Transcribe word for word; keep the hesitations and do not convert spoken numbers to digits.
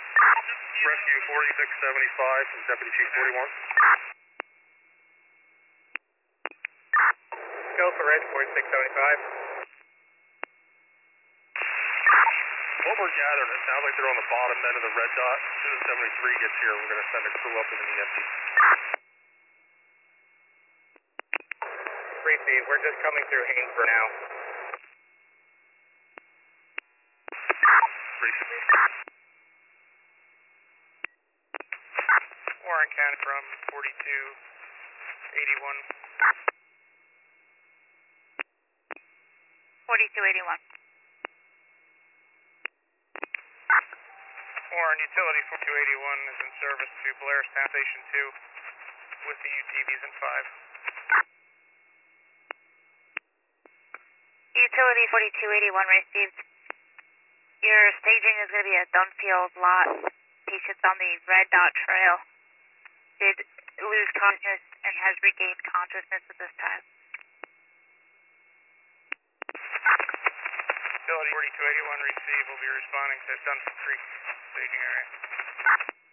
Rescue forty-six seventy-five from Deputy Chief forty-one. Go for Red forty-six seventy-five. What we're gathering, it sounds like they're on the bottom end of the red dot. As soon as seventy-three gets here, we're going to send a crew up with an E M T. Receive, we're just coming through Haines for now. Receive. Warren County from forty-two eighty-one. forty-two eighty-one. Warren, utility forty-two eighty-one is in service to Blairstown Station two with the U T Vs in five. Utility forty-two eighty-one received. Your staging is going to be at Dunfield Lot. Patients on the Red Dot Trail did lose consciousness and has regained consciousness at this time. Utility forty-two eighty-one received. Will be responding to Dunfield Creek staging area.